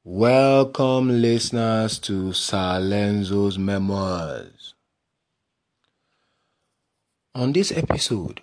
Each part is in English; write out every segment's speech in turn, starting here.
Welcome, listeners, to Salenzo's Memoirs. On this episode,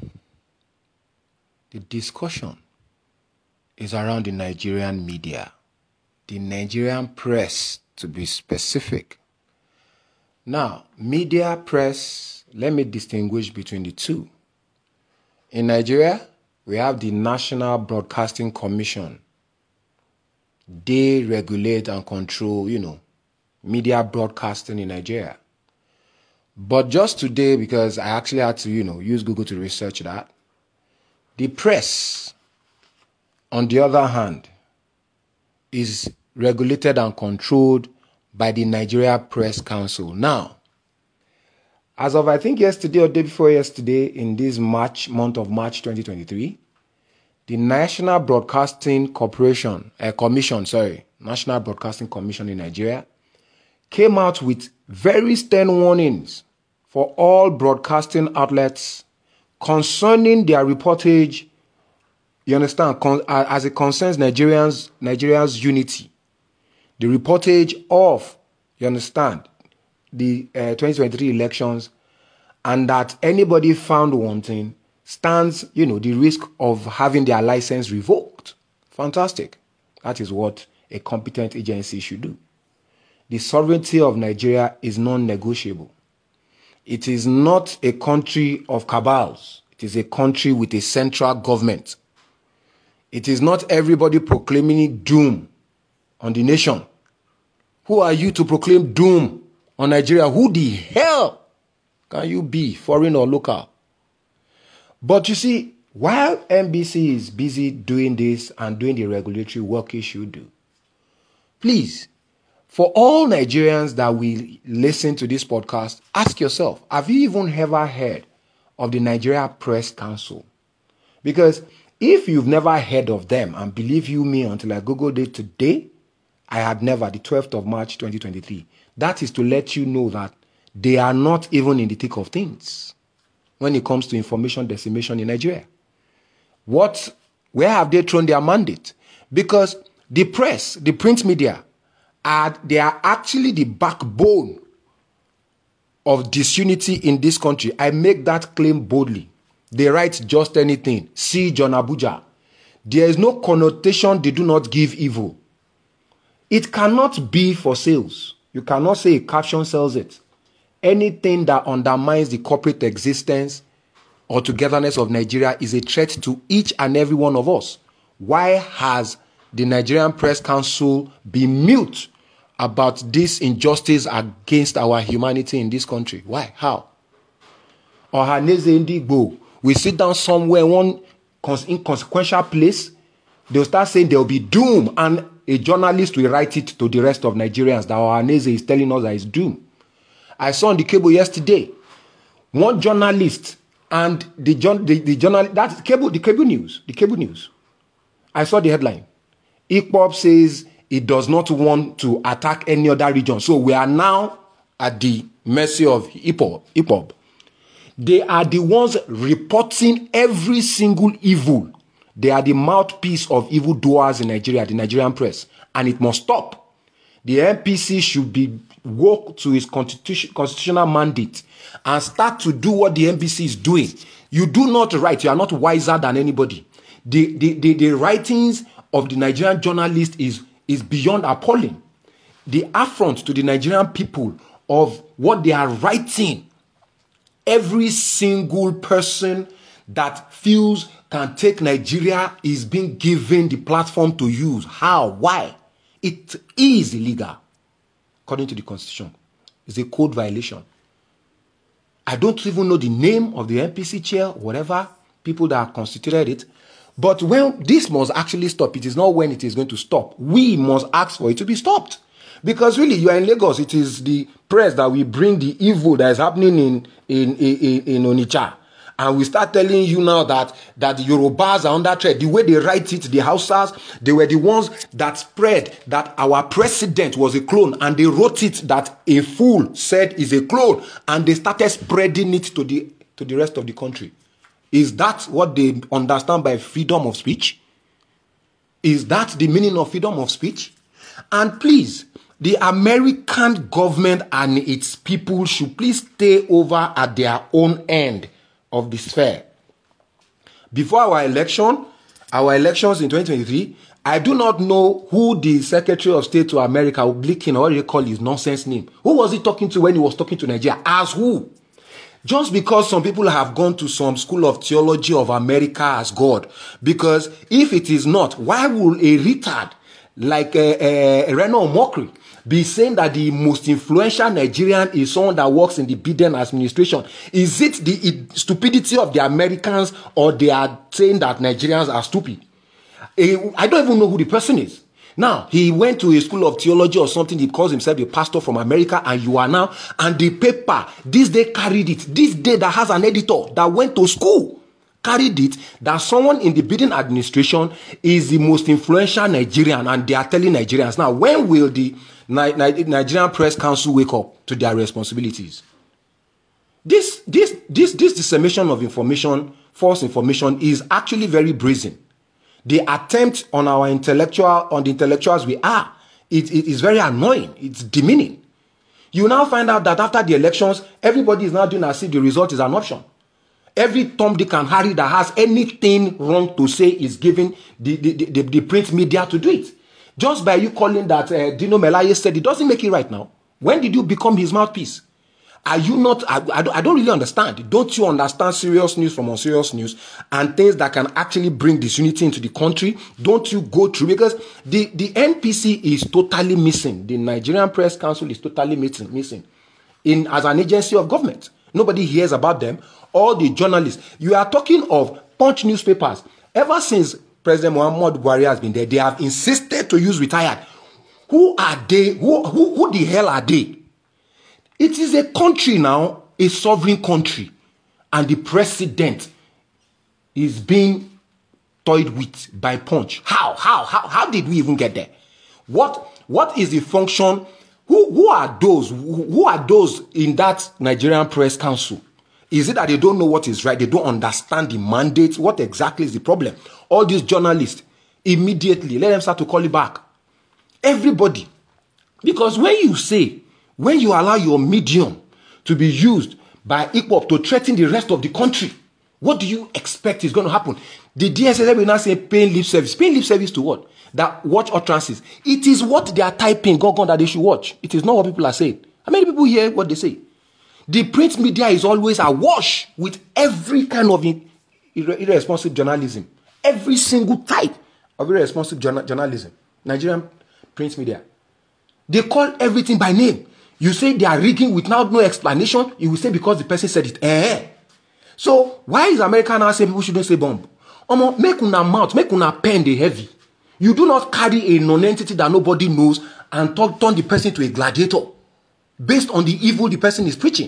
the discussion is around the Nigerian media, the Nigerian press, to be specific. Now, media, press, let me distinguish between the two. In Nigeria, we have the National Broadcasting Commission. They regulate and control, media broadcasting in Nigeria. But just today, because I actually had to, use Google to research that, the press, on the other hand, is regulated and controlled by the Nigeria Press Council. Now, as of I think yesterday or day before yesterday, in this month of March 2023, the National Broadcasting National Broadcasting Commission in Nigeria came out with very stern warnings for all broadcasting outlets concerning their reportage, you understand, as it concerns Nigeria's unity. The reportage of, you understand, the 2023 elections, and that anybody found wanting stands, the risk of having their license revoked. Fantastic. That is what a competent agency should do. The sovereignty of Nigeria is non-negotiable. It is not a country of cabals. It is a country with a central government. It is not everybody proclaiming doom on the nation. Who are you to proclaim doom on Nigeria? Who the hell can you be, foreign or local? But you see, while NBC is busy doing this and doing the regulatory work it should do, please, for all Nigerians that will listen to this podcast, ask yourself, have you even ever heard of the Nigeria Press Council? Because if you've never heard of them, and believe you me, until I Googled it today, I had never, the 12th of March 2023. That is to let you know that they are not even in the thick of things when it comes to information dissemination in Nigeria. Where have they thrown their mandate? Because the press, the print media, they are actually the backbone of disunity in this country. I make that claim boldly. They write just anything. See John Abuja. There is no connotation they do not give evil. It cannot be for sales. You cannot say a caption sells it. Anything that undermines the corporate existence or togetherness of Nigeria is a threat to each and every one of us. Why has the Nigerian Press Council been mute about this injustice against our humanity in this country? Why? How? Ohanaeze Ndigbo will sit down somewhere in one inconsequential place. They'll start saying there'll be doom, and a journalist will write it to the rest of Nigerians that Ohanaeze is telling us that it's doom. I saw on the cable yesterday, one journalist and the cable news. I saw the headline. IPOB says it does not want to attack any other region. So we are now at the mercy of IPOB. They are the ones reporting every single evil. They are the mouthpiece of evildoers in Nigeria, the Nigerian press. And it must stop. The NPC should be woke to its constitutional mandate and start to do what the NBC is doing. You do not write. You are not wiser than anybody. The writings of the Nigerian journalist is beyond appalling. The affront to the Nigerian people of what they are writing. Every single person that feels can take Nigeria is being given the platform to use. How? Why? It is illegal. According to the Constitution. It's a code violation. I don't even know the name of the NPC chair, whatever, people that constituted it. But when this must actually stop, it is not when it is going to stop. We must ask for it to be stopped. Because really, you are in Lagos. It is the press that will bring the evil that is happening in Onitsha. And we start telling you now that the Yorubas are under threat. The way they write it, the Hausas, they were the ones that spread that our president was a clone. And they wrote it that a fool said is a clone. And they started spreading it to the rest of the country. Is that what they understand by freedom of speech? Is that the meaning of freedom of speech? And please, the American government and its people should please stay over at their own end of the sphere. Before our elections in 2023, I do not know who the Secretary of State to America, Blinken, or what do you call his nonsense name. Who was he talking to when he was talking to Nigeria? As who? Just because some people have gone to some school of theology of America as God. Because if it is not, why will a retard like Reno Omokri be saying that the most influential Nigerian is someone that works in the Biden administration? Is it the stupidity of the Americans, or they are saying that Nigerians are stupid? I don't even know who the person is. Now, he went to a school of theology or something. He calls himself a pastor from America, and you are now. And the paper, this day carried it. This day that has an editor that went to school, carried it, that someone in the Biden administration is the most influential Nigerian, and they are telling Nigerians. Now, when will the Nigerian Press Council wake up to their responsibilities? This dissemination of information, false information, is actually very brazen. The attempt on the intellectuals we are, it is very annoying. It's demeaning. You now find out that after the elections, everybody is now doing as if the result is an option. Every Tom, Dick, and Harry that has anything wrong to say is giving the print media to do it. Just by you calling that Dino Melaye said, it doesn't make it right now. When did you become his mouthpiece? Are you not? I don't really understand. Don't you understand serious news from unserious news and things that can actually bring disunity into the country? Don't you go through? Because the NPC is totally missing. The Nigerian Press Council is totally missing as an agency of government. Nobody hears about them. All the journalists. You are talking of Punch newspapers. Ever since President Muhammad Buhari has been there, they have insisted to use retired. Who are they? Who the hell are they? It is a country now, a sovereign country, and the president is being toyed with by Punch. How did we even get there? What is the function? Who are those? Who are those in that Nigerian Press Council? Is it that they don't know what is right? They don't understand the mandate? What exactly is the problem? All these journalists, immediately, let them start to call it back. Everybody. Because when you allow your medium to be used by IPOB to threaten the rest of the country, what do you expect is going to happen? The DSS will now say paying lip service. Paying lip service to what? That watch utterances. It is what they are typing, that they should watch. It is not what people are saying. How many people hear what they say? The print media is always awash with every kind of irresponsible journalism. Every single type of irresponsible journalism. Nigerian print media. They call everything by name. You say they are rigging without no explanation. You will say because the person said it. So why is America now saying people shouldn't say bomb? Make una mouth, make una pen the heavy. You do not carry a non-entity that nobody knows and turn the person to a gladiator based on the evil the person is preaching.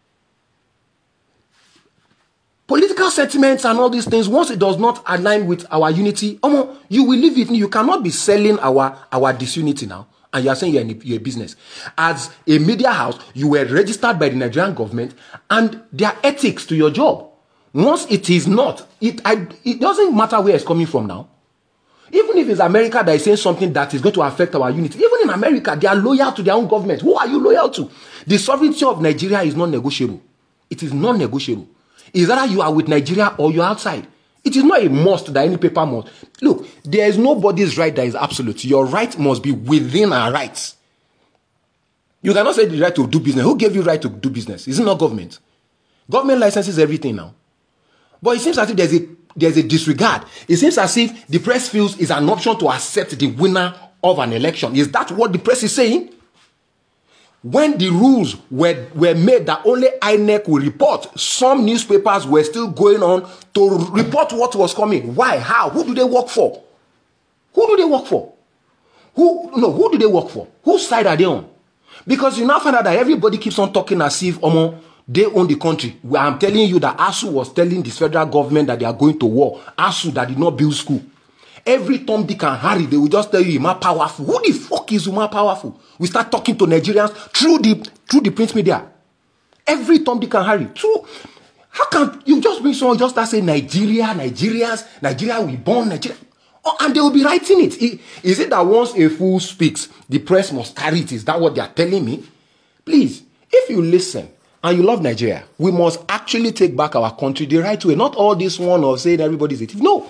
Political sentiments and all these things, once it does not align with our unity, you will leave it. You cannot be selling our disunity now. And you are saying you're a business. As a media house, you were registered by the Nigerian government, and there are ethics to your job. Once it is not, it doesn't matter where it's coming from now. Even if it's America that is saying something that is going to affect our unity, even in America, they are loyal to their own government. Who are you loyal to? The sovereignty of Nigeria is non-negotiable. It is non-negotiable. It's either you are with Nigeria or you're outside. It is not a must that any paper must. Look, there is nobody's right that is absolute. Your right must be within our rights. You cannot say the right to do business. Who gave you right to do business? Is it not government? Government licenses everything now. But it seems as if there's a disregard. It seems as if the press feels it's an option to accept the winner of an election. Is that what the press is saying? When the rules were made that only INEC will report, some newspapers were still going on to report what was coming. Why? How? Who do they work for? Who do they work for? Who do they work for? Whose side are they on? Because you now find out that everybody keeps on talking as if they own the country. I'm telling you that ASU was telling the federal government that they are going to war. ASU that did not build school. Every Tom, Dick, and Harry, they will just tell you, Uma powerful. Who the fuck is Uma powerful? We start talking to Nigerians through the print media. Every Tom, Dick, and Harry. How can you just bring someone just start saying Nigeria, Nigerians, Nigeria, we born Nigeria? Oh, and they will be writing it. Is it that once a fool speaks, the press must carry it? Is that what they are telling me? Please, if you listen and you love Nigeria, we must actually take back our country the right way. Not all this one of saying everybody's a thief. No.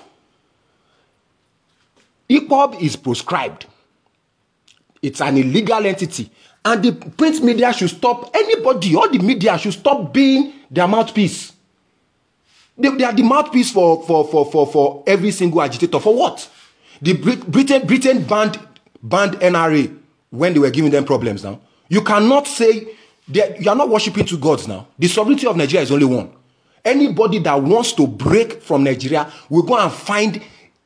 IPOB is proscribed. It's an illegal entity. And the print media should stop, anybody, all the media should stop being their mouthpiece. They are the mouthpiece for every single agitator. For what? The Britain banned NRA when they were giving them problems now. You cannot say, you are not worshiping two gods now. The sovereignty of Nigeria is only one. Anybody that wants to break from Nigeria will go and find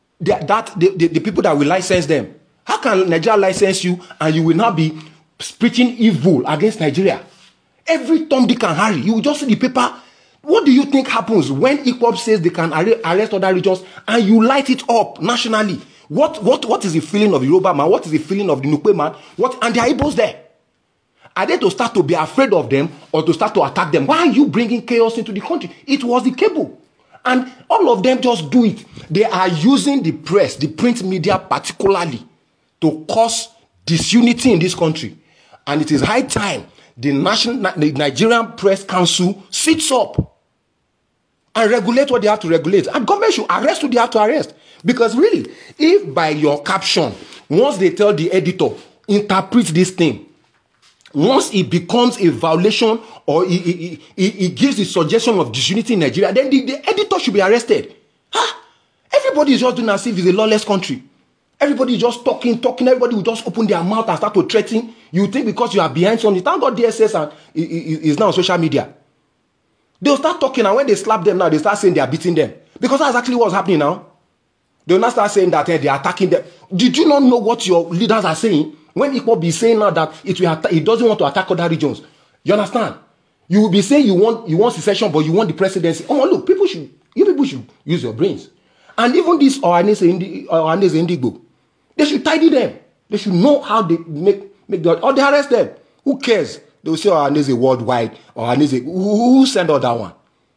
the people that will license them. How can Nigeria license you and you will not be preaching evil against Nigeria? Every Tom, Dick and Harry, you will just see the paper. What do you think happens when IPOB says they can arrest other regions and you light it up nationally? What is the feeling of the Yoruba man? What is the feeling of the Nukwe man? And there are Igbos there. Are they to start to be afraid of them or to start to attack them? Why are you bringing chaos into the country? It was the cable. And all of them just do it. They are using the press, the print media particularly, to cause disunity in this country. And it is high time the Nigerian Press Council sits up and regulate what they have to regulate. And government should arrest who they have to arrest. Because really, if by your caption, once they tell the editor, interpret this thing, once it becomes a violation or it gives the suggestion of disunity in Nigeria, then the editor should be arrested. Huh? Everybody is just doing as if it's a lawless country. Everybody is just talking. Everybody will just open their mouth and start to threaten. You think because you are behind something. Thank God DSS is now on social media. They'll start talking, and when they slap them now, they start saying they are beating them. Because that's exactly what's happening now. They'll not start saying that they are attacking them. Did you not know what your leaders are saying? When IPOB be saying now that it doesn't want to attack other regions. You understand? You will be saying you want secession, but you want the presidency. Oh, look, you people should use your brains. And even this Ohanese Indigbo, they should tidy them. They should know how they make or they arrest them. Who cares? They will say Ohanese worldwide, Ohanese. Who send all that one?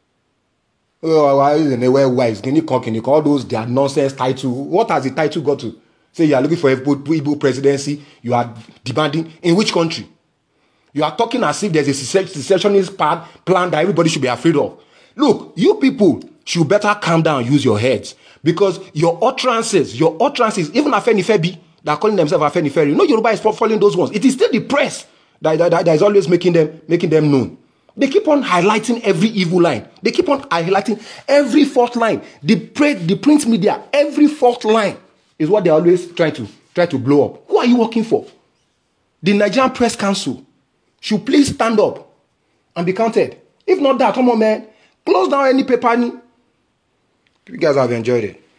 All those their nonsense title. What has the title got to? Say you are looking for a Igbo presidency. You are demanding in which country? You are talking as if there's a secessionist plan that everybody should be afraid of. Look, you people should better calm down and use your heads. Because your utterances, even Afenifebi, that are calling themselves Afenifere, you know Yoruba is following those ones. It is still the press that is always making them known. They keep on highlighting every evil line. They keep on highlighting every fault line. The print media, every fault line is what they're always try to blow up. Who are you working for? The Nigerian Press Council should please stand up and be counted. If not that, come on, man, close down any paper. You guys have enjoyed it.